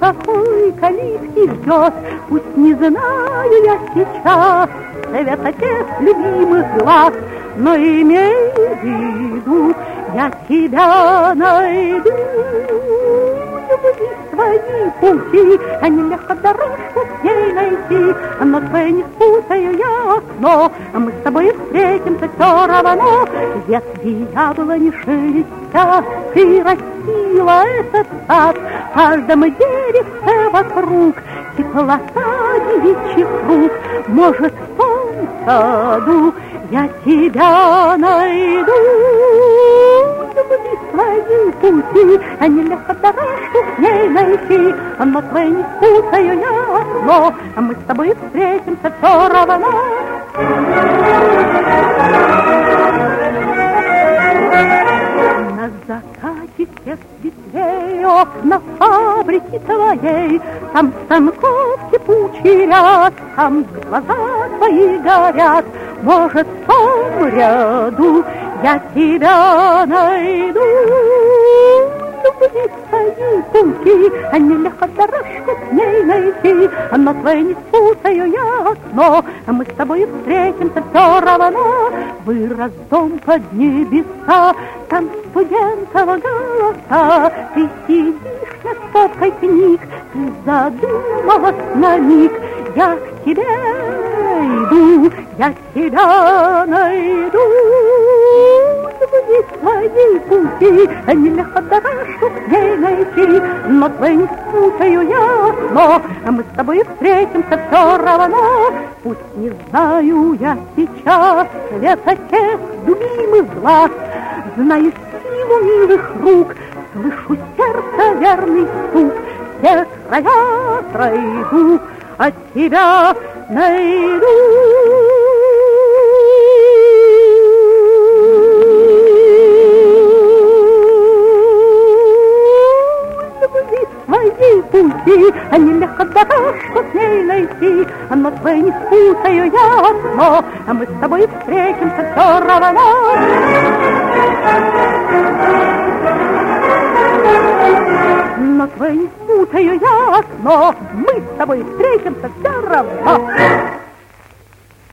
какой калитки ждет, пусть не знаю я сейчас совета тех любимых глаз, но имей в виду, я тебя найду. Любви свои пути, а нелегко дорожку с ней найти, но твои не спутаю ясно, мы с тобой встретимся все равно. Ветви яблони шелестят, ты растила этот сад, в каждом деревце вокруг теплота девичьих рук. Может, в том саду я тебя найду. Любви свои пути, а нелегко дорожку с ней найти, но твои не спутаю ясно, мы с тобой встретимся все равно. На закате всех светлей окна фабрики твоей, там станков кипучий ряд, там глаза твои горят. Может, в том ряду я тебя найду. Любви свои пути, а нелегко дорожку с ней найти, но твои не спутаю ясно, мы с тобой встретимся все равно. Вырос дом под небеса, там студентов голоса, ты сидишь над стопкой книг, ты задумалась на миг. Я к тебе иду, я тебя найду. Любви свои пути, нелегко дорожку с ней найти, но твои не спутаю ясно, мы с тобой встретимся все равно. Пусть не знаю я сейчас света тех любимых глаз, знаю силу милых рук, слышу сердце верный стук, все края пройду, от тебя найду. Свои пути, а нелегко дорожку с ней найти, но твои не спутаю ясно, мы с тобой встретимся все равно. Но твои не спутаю ясно, мы с тобой встретимся все равно.